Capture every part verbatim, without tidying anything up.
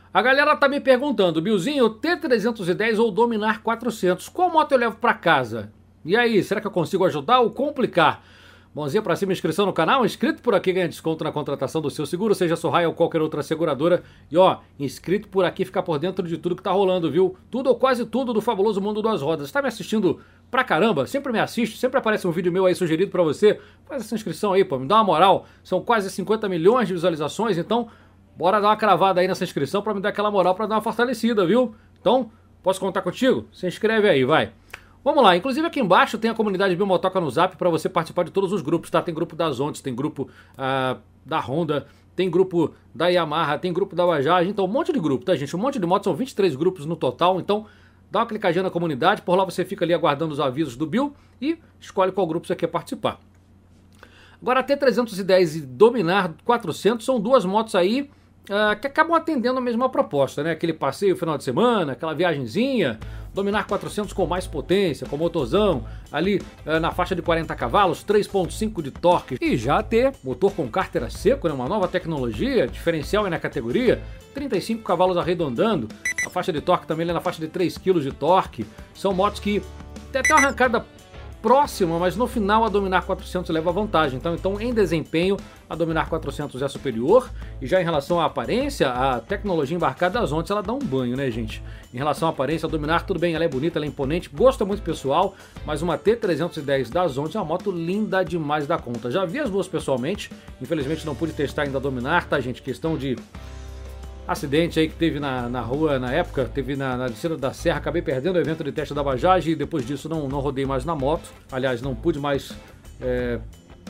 A galera tá me perguntando, Billzinho, T trezentos e dez ou Dominar quatrocentos, qual moto eu levo pra casa? E aí, será que eu consigo ajudar ou complicar? Mãozinha pra cima, inscrição no canal, inscrito por aqui ganha desconto na contratação do seu seguro, seja Sorraia ou qualquer outra seguradora. E ó, inscrito por aqui fica por dentro de tudo que tá rolando, viu? Tudo ou quase tudo do fabuloso mundo das rodas. Tá me assistindo pra caramba? Sempre me assiste, sempre aparece um vídeo meu aí sugerido pra você. Faz essa inscrição aí, pô, me dá uma moral. São quase cinquenta milhões de visualizações, então bora dar uma cravada aí nessa inscrição pra me dar aquela moral, pra dar uma fortalecida, viu? Então, posso contar contigo? Se inscreve aí, vai. Vamos lá, inclusive aqui embaixo tem a comunidade Bimotoca no Zap para você participar de todos os grupos, tá? Tem grupo da Zontes, tem grupo uh, da Honda, tem grupo da Yamaha, tem grupo da Bajaj, então um monte de grupo, tá, gente? Um monte de motos, são vinte e três grupos no total, então dá uma clicadinha na comunidade, por lá você fica ali aguardando os avisos do Bill e escolhe qual grupo você quer participar. Agora a T trezentos e dez e Dominar quatrocentos são duas motos aí uh, que acabam atendendo a mesma proposta, né? Aquele passeio final de semana, aquela viagenzinha. Dominar quatrocentos com mais potência, com motorzão, ali uh, na faixa de quarenta cavalos, três ponto cinco de torque. E já a T, motor com cárter a seco, né? Uma nova tecnologia, diferencial aí na categoria, trinta e cinco cavalos arredondando, a faixa de torque também ali na faixa de três quilos de torque. São motos que tem até uma arrancada próxima, mas no final a Dominar quatrocentos leva vantagem. Então, então em desempenho a Dominar quatrocentos é superior, e já em relação à aparência, a tecnologia embarcada das Zontes ela dá um banho, né, gente? Em relação à aparência, a Dominar, tudo bem, ela é bonita, ela é imponente, gosto muito pessoal, mas uma T trezentos e dez da Zontes é uma moto linda demais da conta. Já vi as duas pessoalmente, infelizmente não pude testar ainda a Dominar, tá, gente? Questão de acidente aí que teve na, na rua na época, teve na, na descida da serra, acabei perdendo o evento de teste da Bajaj e depois disso não, não rodei mais na moto. Aliás, não pude mais é,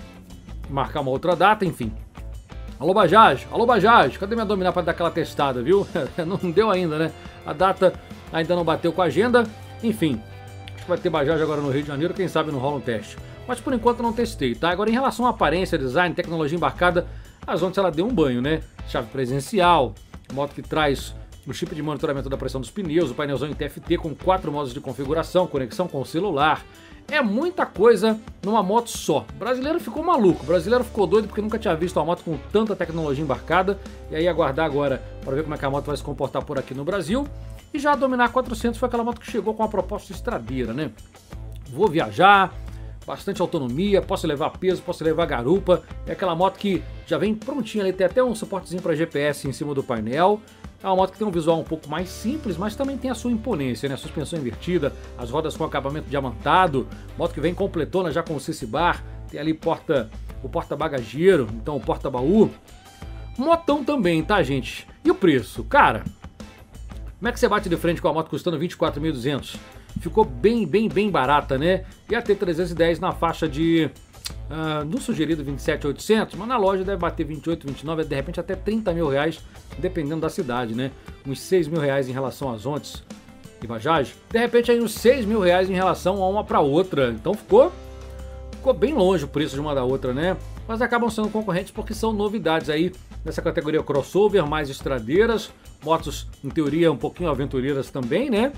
marcar uma outra data, enfim. Alô Bajaj, alô Bajaj, cadê minha Dominar para dar aquela testada, viu? Não deu ainda, né? A data ainda não bateu com a agenda, enfim. Acho que vai ter Bajaj agora no Rio de Janeiro, quem sabe não rola um teste. Mas por enquanto não testei, tá? Agora em relação à aparência, design, tecnologia embarcada, a Zontes ela deu um banho, né? Chave presencial, moto que traz o chip de monitoramento da pressão dos pneus, o painelzão em T F T com quatro modos de configuração, conexão com o celular. É muita coisa numa moto só. O brasileiro ficou maluco, o brasileiro ficou doido porque nunca tinha visto uma moto com tanta tecnologia embarcada. E aí aguardar agora para ver como é que a moto vai se comportar por aqui no Brasil. E já a Dominar quatrocentos foi aquela moto que chegou com uma proposta estradeira, né? Vou viajar, bastante autonomia, posso levar peso, posso levar garupa. É aquela moto que já vem prontinha ali, tem até um suportezinho para G P S em cima do painel. É uma moto que tem um visual um pouco mais simples, mas também tem a sua imponência, né? Suspensão invertida, as rodas com acabamento diamantado, moto que vem completona já com o C-C Bar, tem ali porta, o porta-bagageiro, então o porta-baú. Motão também, tá, gente? E o preço? Cara, como é que você bate de frente com a moto custando vinte e quatro mil e duzentos? Ficou bem, bem, bem barata, né? E a T trezentos e dez na faixa de... Uh, no sugerido vinte e sete mil e oitocentos, mas na loja deve bater vinte e oito, vinte e nove, de repente até trinta mil reais, dependendo da cidade, né? Uns seis mil reais em relação às Zontes e Bajaj. De repente aí uns seis mil reais em relação a uma para outra. Então ficou, ficou bem longe o preço de uma da outra, né? Mas acabam sendo concorrentes porque são novidades aí nessa categoria crossover, mais estradeiras, motos em teoria um pouquinho aventureiras também, né?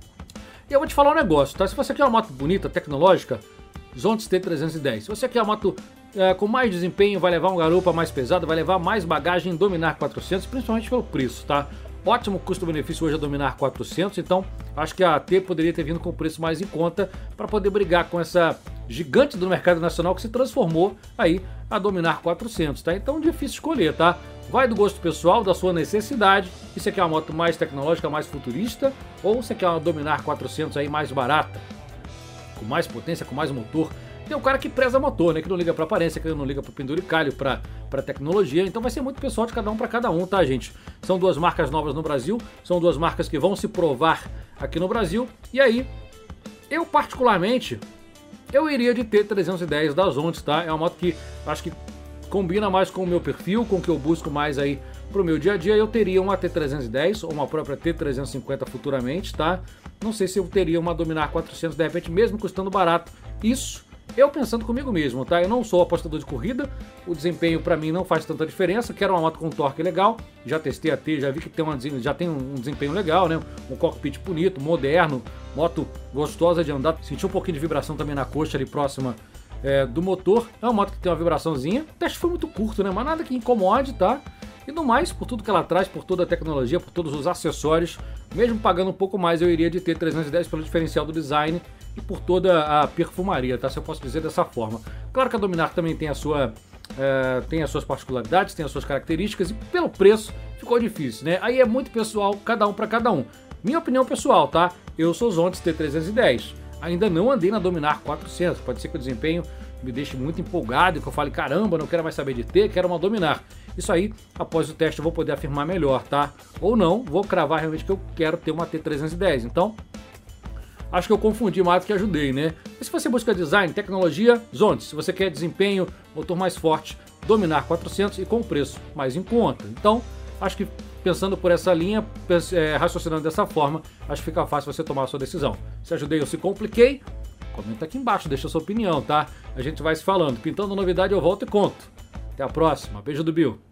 E eu vou te falar um negócio, tá? Se você quer uma moto bonita, tecnológica, Zontes T trezentos e dez. Se você quer uma moto é, com mais desempenho, vai levar um garupa mais pesado, vai levar mais bagagem, Dominar quatrocentos, principalmente pelo preço, tá? Ótimo custo-benefício hoje a Dominar quatrocentos, então acho que a T poderia ter vindo com o preço mais em conta para poder brigar com essa gigante do mercado nacional que se transformou aí a Dominar quatrocentos, tá? Então difícil escolher, tá? Vai do gosto pessoal, da sua necessidade. E você quer uma moto mais tecnológica, mais futurista, ou você quer uma Dominar quatrocentos aí mais barata, com mais potência, com mais motor. Tem um cara que preza motor, né? Que não liga pra aparência, que não liga pro penduricalho, pra, pra tecnologia. Então vai ser muito pessoal de cada um pra cada um, tá, gente? São duas marcas novas no Brasil, são duas marcas que vão se provar aqui no Brasil. E aí, eu particularmente, eu iria de T trezentos e dez da Zontes, tá? É uma moto que acho que combina mais com o meu perfil, com o que eu busco mais aí pro meu dia a dia. Eu teria uma T trezentos e dez ou uma própria T trezentos e cinquenta futuramente, tá? Não sei se eu teria uma Dominar quatrocentos de repente, mesmo custando barato. Isso eu pensando comigo mesmo, tá? Eu não sou apostador de corrida, o desempenho pra mim não faz tanta diferença. Quero uma moto com torque legal, já testei a T, já vi que tem uma, já tem um desempenho legal, né? Um cockpit bonito, moderno, moto gostosa de andar. Senti um pouquinho de vibração também na coxa ali próxima é, do motor. É uma moto que tem uma vibraçãozinha. O teste foi muito curto, né? Mas nada que incomode, tá? E no mais, por tudo que ela traz, por toda a tecnologia, por todos os acessórios, mesmo pagando um pouco mais, eu iria de T trezentos e dez pelo diferencial do design e por toda a perfumaria, tá? Se eu posso dizer dessa forma. Claro que a Dominar também tem a sua... É, tem as suas particularidades, tem as suas características e pelo preço ficou difícil, né? Aí é muito pessoal, cada um para cada um. Minha opinião pessoal, tá? Eu sou Zontes T trezentos e dez. Ainda não andei na Dominar quatrocentos. Pode ser que o desempenho me deixe muito empolgado e que eu fale, caramba, não quero mais saber de T, quero uma Dominar. Isso aí, após o teste, eu vou poder afirmar melhor, tá? Ou não, vou cravar realmente que eu quero ter uma T trezentos e dez. Então, acho que eu confundi mais do que ajudei, né? E se você busca design, tecnologia, Zontes. Se você quer desempenho, motor mais forte, Dominar quatrocentos e com preço mais em conta. Então, acho que pensando por essa linha, é, raciocinando dessa forma, acho que fica fácil você tomar a sua decisão. Se ajudei ou se compliquei, comenta aqui embaixo, deixa a sua opinião, tá? A gente vai se falando. Pintando novidade eu volto e conto. Até a próxima. Beijo do Bill.